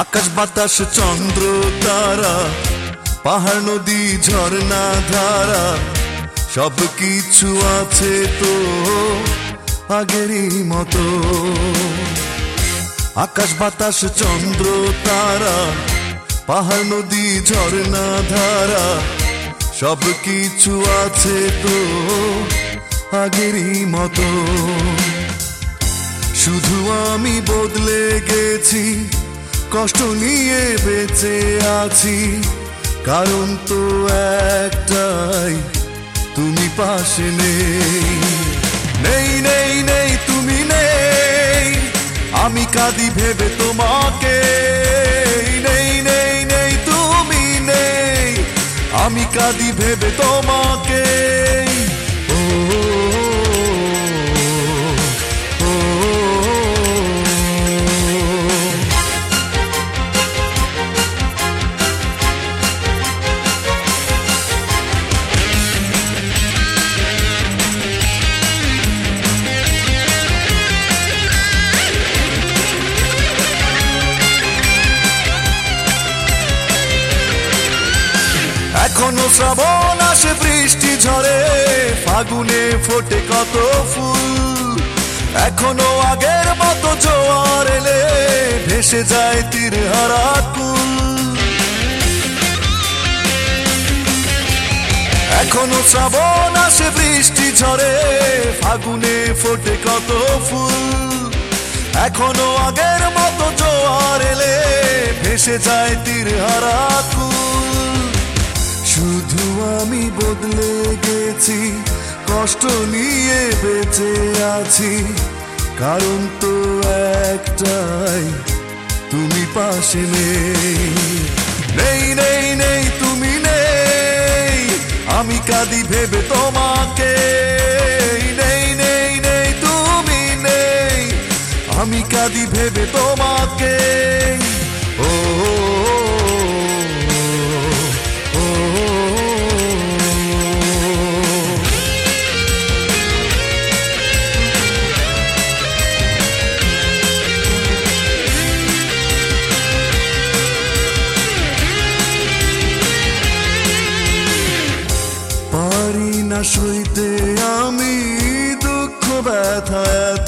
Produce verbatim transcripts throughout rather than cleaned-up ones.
আকাশ বাতাস চন্দ্র তারা, পাহাড় নদী ঝর্ণা ধারা, সব কিছু আছে তো আগেরই মতো। আকাশ বাতাস চন্দ্র তারা, পাহাড় নদী ঝর্ণা ধারা, সব কিছু আছে তো আগেরই মতো। শুধু আমি বদলে গেছি, কষ্ট নিয়ে বেঁচে আছি, কারণ তো একটাই, তুমি পাশে নেই। নেই নেই নেই তুমি নেই, আমি কাঁদি ভেবে তোমাকে। নেই নেই নেই তুমি নেই, আমি কাঁদি ভেবে তোমাকে। ও এখনো শ্রাবণ আসে বৃষ্টি ঝরে, ফাগুনে ফোটে কত ফুল। এখনো আগের মতো জোয়ার এলে ভেসে যায় তীর হারা কুল। এখনো শ্রাবণ আসে বৃষ্টি ঝরে, ফাগুনে ফোটে কত ফুল। এখনো আগের মতো জোয়ার এলে ভেসে যায় তীর হারা কুল। শুধু আমি বদলে গেছি, কষ্ট নিয়ে বেঁচে আছি, কারণ তো একটাই, তুমি পাশে নেই। নেই নেই নেই তুমি নেই, আমি কাঁদি ভেবে তোমাকে। নেই নেই নেই তুমি নেই, আমি কাঁদি ভেবে তোমাকে। ও পারি না সইতে আমি দুঃখ ব্যথা এত,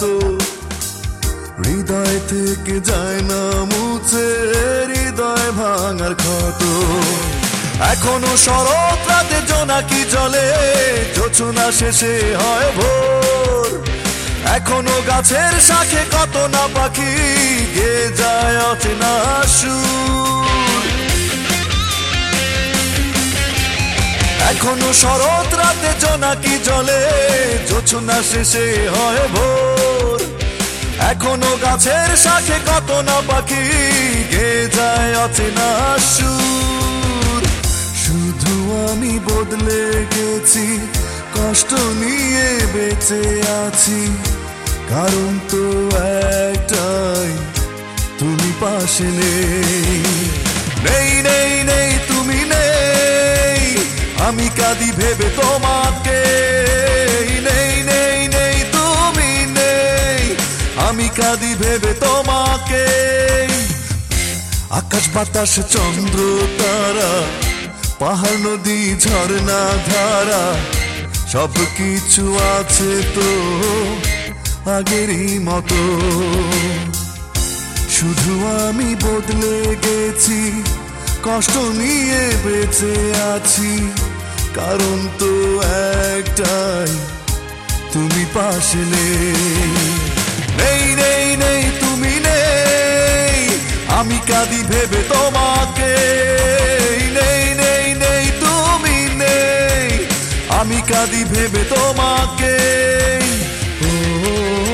হৃদয় থেকে যায় না মুছে হৃদয় ভাঙার ক্ষত। এখনো শরৎ রাতে জোনাকি জলে, জোছনা শেষে হয় ভোর। এখনো গাছের শাখে কত না পাখি গেয়ে যায় অচেনা সুর। এখনো শরৎ রাতে জোনাকি জলে, জোছনা শেষে হয় ভোর। এখনো গাছের শাখে কত না পাখি গেয়ে যায় অচেনা সুর। শুধু আমি বদলে গেছি, কষ্ট নিয়ে বেঁচে আছি, কারণ তো একটাই, তুমি পাশে নেই। নেই নেই নেই তুমি নেই, আমি কাঁদি ভেবে তোমাকে। নেই নেই নেই তুমি নেই, আমি কাঁদি ভেবে তোমাকে। আকাশ বাতাস চন্দ্র তারা, পাহাড় নদী ঝর্ণা ধারা, সব কিছু আছে তো আগেরই মতো। শুধু আমি বদলে গেছি, কষ্ট নিয়ে বেঁচে আছি, কারণ তো একটাই, তুমি পাশে নেই। নেই নেই নেই তুমি নেই, আমি কাঁদি ভেবে তোমাকে। নেই নেই নেই তুমি নেই, আমি কাঁদি ভেবে তোমাকে। ও